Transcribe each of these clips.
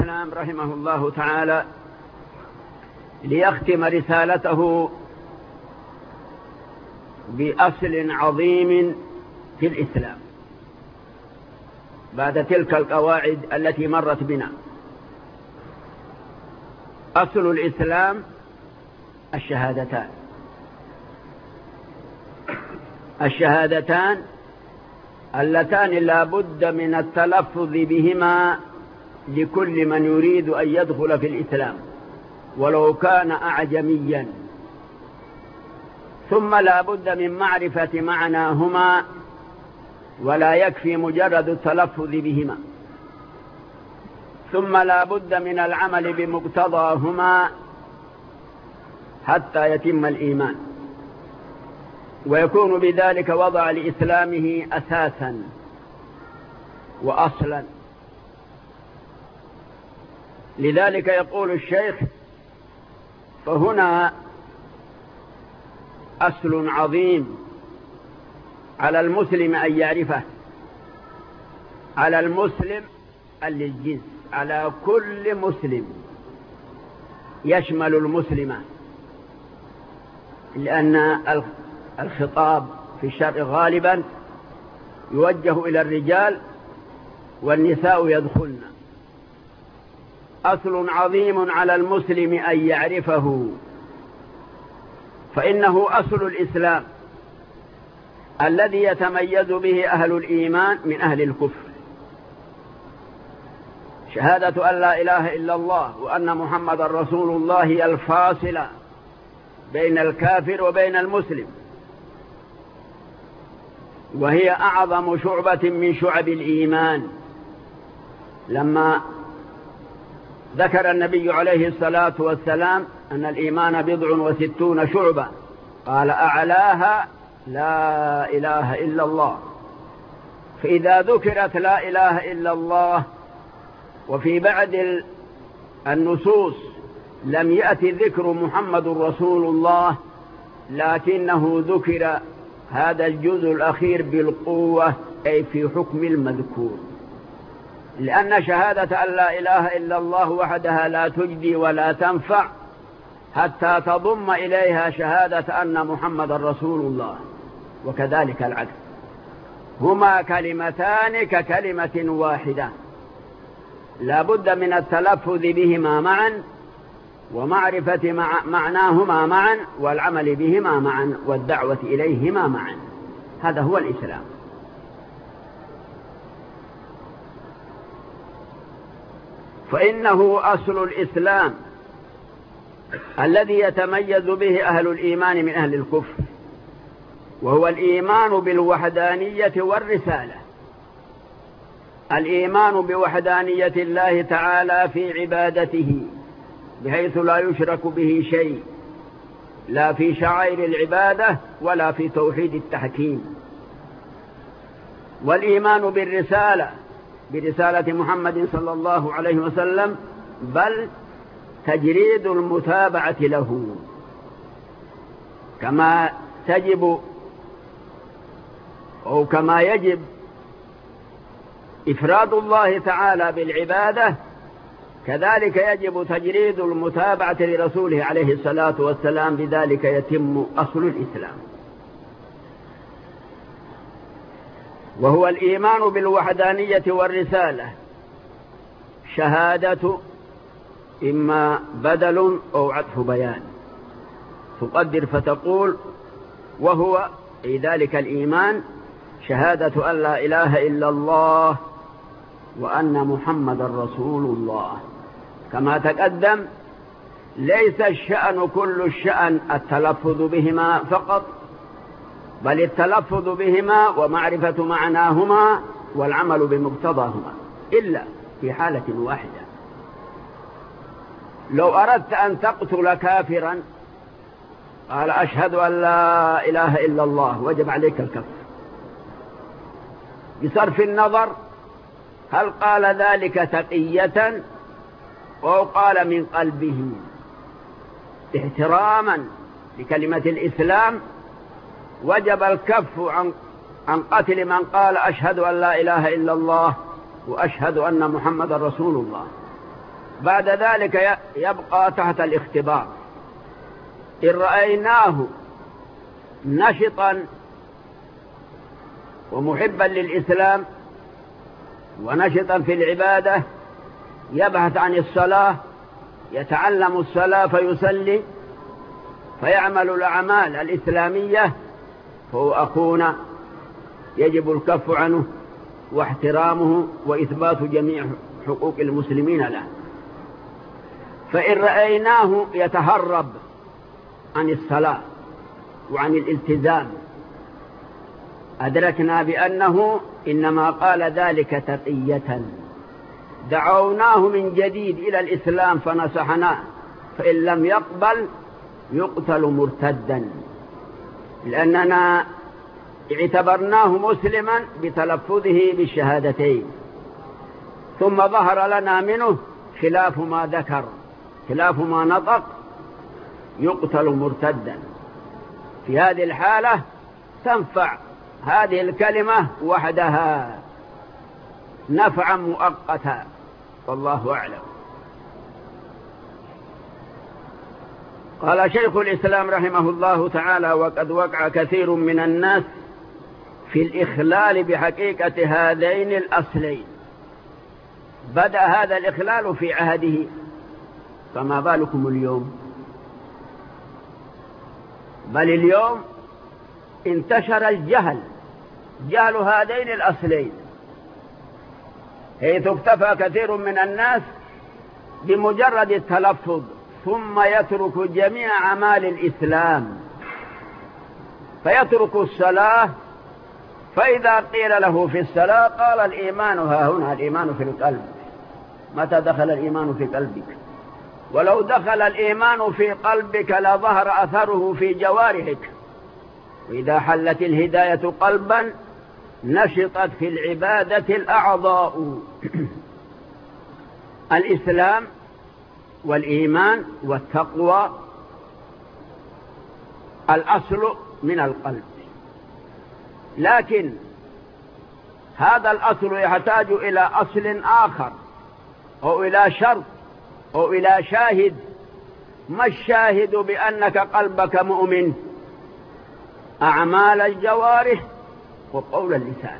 الإسلام رحمه الله تعالى ليختم رسالته بأصل عظيم في الإسلام بعد تلك القواعد التي مرت بنا. أصل الإسلام الشهادتان اللتان لا بد من التلفظ بهما لكل من يريد أن يدخل في الإسلام ولو كان أعجميا، ثم لا بد من معرفة معناهما ولا يكفي مجرد التلفظ بهما، ثم لا بد من العمل بمقتضاهما حتى يتم الإيمان، ويكون بذلك وضع لإسلامه أساسا وأصلا. لذلك يقول الشيخ: فهنا أصل عظيم على المسلم أن يعرفه، على المسلم للجنس، على كل مسلم يشمل المسلمة، لأن الخطاب في الشرع غالبا يوجه إلى الرجال والنساء يدخلن. أصل عظيم على المسلم أن يعرفه، فإنه أصل الإسلام الذي يتميز به أهل الإيمان من أهل الكفر. شهادة أن لا إله إلا الله وأن محمد رسول الله الفاصلة بين الكافر وبين المسلم، وهي أعظم شعبة من شعب الإيمان. لما ذكر النبي عليه الصلاة والسلام أن الإيمان 67 شعبة، قال: أعلاها لا إله إلا الله. فإذا ذكرت لا إله إلا الله وفي بعد النصوص لم يأتي ذكر محمد رسول الله، لكنه ذكر هذا الجزء الأخير بالقوة، أي في حكم المذكور، لأن شهادة أن لا إله إلا الله وحدها لا تجدي ولا تنفع حتى تضم إليها شهادة أن محمد رسول الله، وكذلك العكس، هما كلمتان ككلمة واحدة، لا بد من التلفظ بهما معا ومعرفة معناهما معا والعمل بهما معا والدعوة إليهما معا. هذا هو الإسلام. فإنه أصل الإسلام الذي يتميز به أهل الإيمان من أهل الكفر، وهو الإيمان بالوحدانية والرسالة. الإيمان بوحدانية الله تعالى في عبادته بحيث لا يشرك به شيء، لا في شعائر العبادة ولا في توحيد التحكيم. والإيمان بالرسالة، برسالة محمد صلى الله عليه وسلم، بل تجريد المتابعة له، كما يجب إفراد الله تعالى بالعبادة، كذلك يجب تجريد المتابعة لرسوله عليه الصلاة والسلام، بذلك يتم أصل الإسلام. وهو الإيمان بالوحدانية والرسالة. شهادة إما بدل أو عطف بيان، تقدر فتقول: وهو أي ذلك الإيمان شهادة أن لا إله إلا الله وأن محمد رسول الله. كما تقدم، ليس الشأن كل الشأن التلفظ بهما فقط، بل التلفظ بهما ومعرفة معناهما والعمل بمقتضاهما، إلا في حالة واحدة: لو أردت أن تقتل كافرا قال: أشهد أن لا إله إلا الله، وجب عليك الكفر، بصرف النظر هل قال ذلك تقية أو قال من قلبه. احتراما لكلمة الإسلام وجب الكف عن قتل من قال: أشهد أن لا إله إلا الله وأشهد أن محمد رسول الله. بعد ذلك يبقى تحت الاختبار. إن رأيناه نشطا ومحبا للإسلام ونشطا في العبادة، يبحث عن الصلاة، يتعلم الصلاة فيصلي فيعمل الأعمال الإسلامية، فهو أخونا يجب الكف عنه واحترامه وإثبات جميع حقوق المسلمين له. فإن رأيناه يتهرب عن الصلاة وعن الالتزام، أدركنا بأنه إنما قال ذلك تقية، دعوناه من جديد إلى الإسلام فنصحناه، فإن لم يقبل يقتل مرتدا، لأننا اعتبرناه مسلما بتلفظه بالشهادتين، ثم ظهر لنا منه خلاف ما ذكر، خلاف ما نطق، يقتل مرتدا. في هذه الحالة تنفع هذه الكلمة وحدها نفعا مؤقتا، والله أعلم. قال شيخ الإسلام رحمه الله تعالى: وقد وقع كثير من الناس في الإخلال بحقيقة هذين الأصلين. بدأ هذا الإخلال في عهده، فما بالكم اليوم؟ بل اليوم انتشر الجهل، جهل هذين الأصلين، حيث اكتفى كثير من الناس بمجرد التلفظ ثم يترك جميع أعمال الإسلام، فيترك الصلاة، فإذا قيل له في الصلاة قال الإيمان ها هنا، الإيمان في القلب. متى دخل الإيمان في قلبك؟ ولو دخل الإيمان في قلبك لظهر أثره في جوارحك. وإذا حلت الهداية قلبا نشطت في العبادة الأعضاء. الإسلام والإيمان والتقوى الأصل من القلب، لكن هذا الأصل يحتاج إلى أصل آخر، أو إلى شرط، أو إلى شاهد. ما الشاهد بأنك قلبك مؤمن؟ أعمال الجوارح وقول اللسان.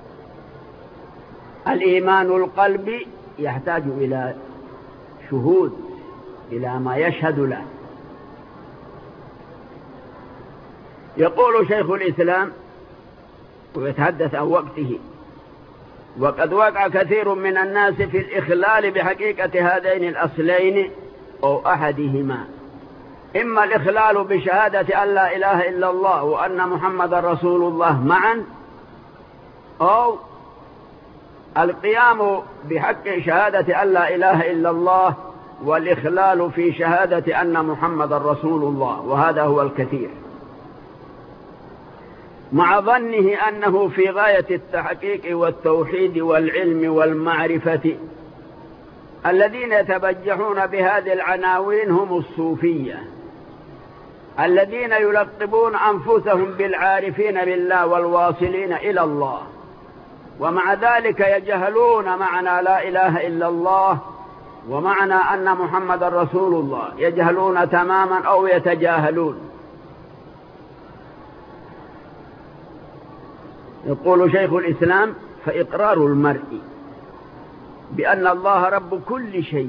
الإيمان القلبي يحتاج إلى شهود، إلى ما يشهد له. يقول شيخ الإسلام ويتحدث عن وقته: وقد وقع كثير من الناس في الإخلال بحقيقة هذين الأصلين أو أحدهما، إما الإخلال بشهادة أن لا إله إلا الله وأن محمد رسول الله معا، أو القيام بحق شهادة أن لا إله إلا الله والإخلال في شهادة أن محمد رسول الله، وهذا هو الكثير، مع ظنه أنه في غاية التحقيق والتوحيد والعلم والمعرفة. الذين يتبجحون بهذه العناوين هم الصوفية، الذين يلقبون أنفسهم بالعارفين بالله والواصلين إلى الله، ومع ذلك يجهلون معنى لا إله إلا الله ومعنى أن محمد رسول الله، يجهلون تماما أو يتجاهلون. يقول شيخ الإسلام: فإقرار المرء بأن الله رب كل شيء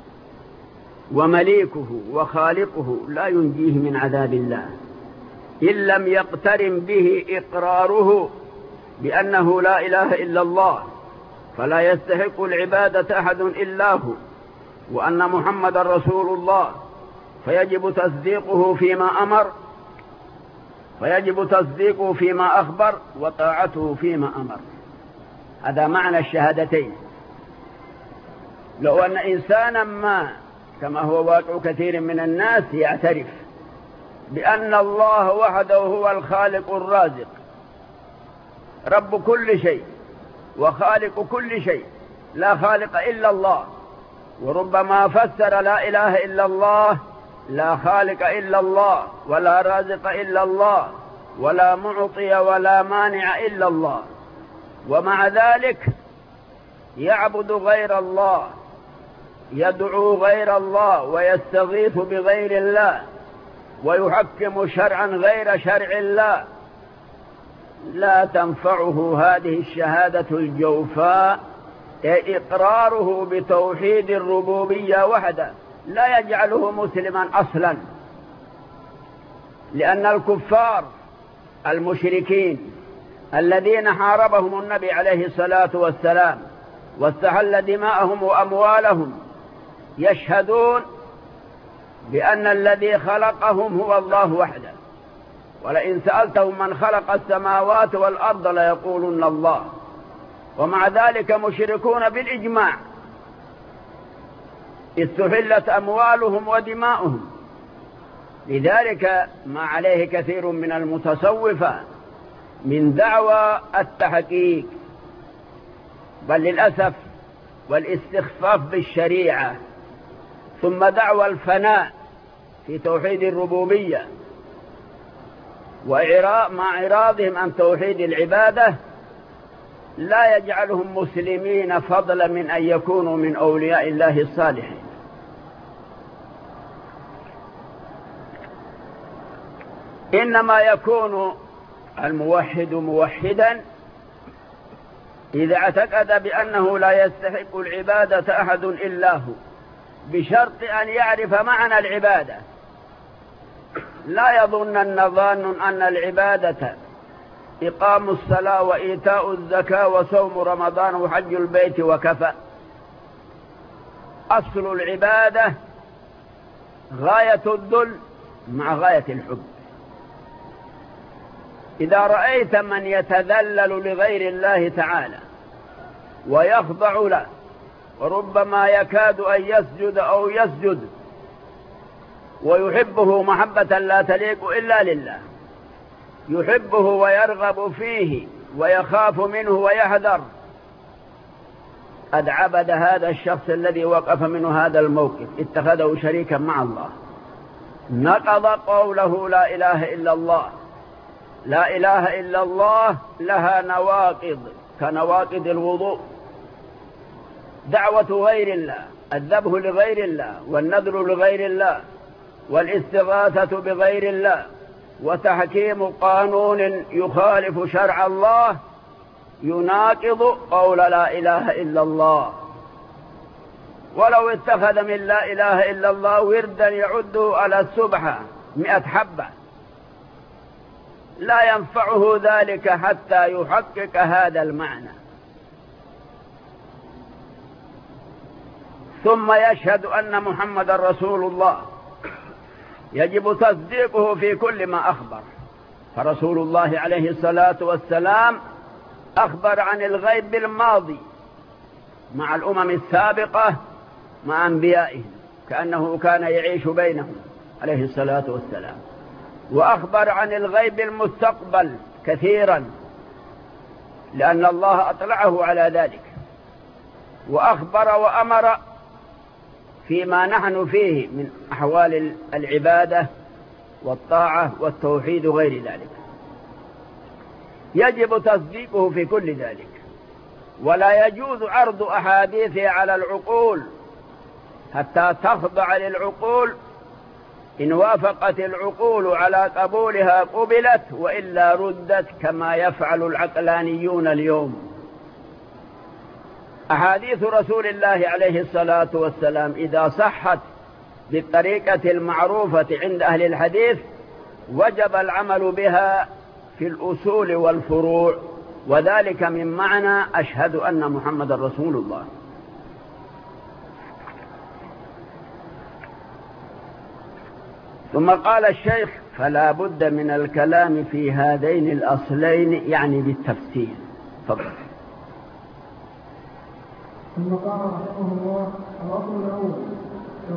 ومليكه وخالقه لا ينجيه من عذاب الله، إن لم يقترن به إقراره بأنه لا إله إلا الله، فلا يستحق العبادة أحد إلا هو، وأن محمد رسول الله، فيجب تصديقه فيما أخبر وطاعته فيما أمر. هذا معنى الشهادتين. لو أن إنسانا ما، كما هو واقع كثير من الناس، يعترف بأن الله وحده هو الخالق الرازق، رب كل شيء وخالق كل شيء، لا خالق إلا الله، وربما فسر لا إله إلا الله لا خالق إلا الله ولا رازق إلا الله ولا معطي ولا مانع إلا الله، ومع ذلك يعبد غير الله يدعو غير الله ويستغيث بغير الله ويحكم شرعا غير شرع الله لا تنفعه هذه الشهادة الجوفاء، إقراره بتوحيد الربوبية وحده لا يجعله مسلما أصلا. لأن الكفار المشركين الذين حاربهم النبي عليه الصلاة والسلام واستحل دماءهم وأموالهم يشهدون بأن الذي خلقهم هو الله وحده، ولئن سألتهم من خلق السماوات والأرض ليقولن الله، ومع ذلك مشركون بالإجماع استحلت أموالهم ودماؤهم. لذلك ما عليه كثير من المتصوفة من دعوى التحقيق بل للأسف والاستخفاف بالشريعة، ثم دعوى الفناء في توحيد الربوبية مع إعراضهم عن توحيد العبادة لا يجعلهم مسلمين فضلا من أن يكونوا من أولياء الله الصالحين. إنما يكون الموحد موحدا إذا اعتقد بأنه لا يستحق العبادة أحد إلا هو، بشرط أن يعرف معنى العبادة. لا يظنن ظان أن العبادة إقام الصلاة وإيتاء الزكاة وصوم رمضان وحج البيت وكفى. أصل العبادة غاية الذل مع غاية الحب. إذا رأيت من يتذلل لغير الله تعالى ويخضع له وربما يكاد أن يسجد أو يسجد ويحبه محبة لا تليق إلا لله، يحبه ويرغب فيه ويخاف منه ويحذر، قد عبد هذا الشخص الذي وقف منه هذا الموقف، اتخذه شريكا مع الله، نقض قوله لا إله إلا الله. لا إله إلا الله لها نواقض كنواقض الوضوء: دعوة غير الله، الذبح لغير الله، والنذر لغير الله، والاستغاثة بغير الله، وتحكيم قانون يخالف شرع الله يناقض قول لا إله إلا الله. ولو اتخذ من لا إله إلا الله وردا يعده على السبحة 100 حبة لا ينفعه ذلك حتى يحقق هذا المعنى. ثم يشهد أن محمد رسول الله، يجب تصديقه في كل ما أخبر، فرسول الله عليه الصلاة والسلام أخبر عن الغيب بالماضي مع الأمم السابقة مع أنبيائهم كأنه كان يعيش بينهم عليه الصلاة والسلام، وأخبر عن الغيب المستقبل كثيرا لأن الله أطلعه على ذلك، وأخبر وأمر فيما نحن فيه من أحوال العبادة والطاعة والتوحيد وغير ذلك. يجب تصديقه في كل ذلك، ولا يجوز عرض أحاديثه على العقول حتى تخضع للعقول. إن وافقت العقول على قبولها قبلت، وإلا ردت كما يفعل العقلانيون اليوم. أحاديث رسول الله عليه الصلاة والسلام إذا صحت بالطريقة المعروفة عند أهل الحديث وجب العمل بها في الأصول والفروع، وذلك من معنى أشهد أن محمد رسول الله. ثم قال الشيخ: فلا بد من الكلام في هذين الأصلين، يعني بالتفسير. تفضل. ثم قال رحمه الله: الأصل الأول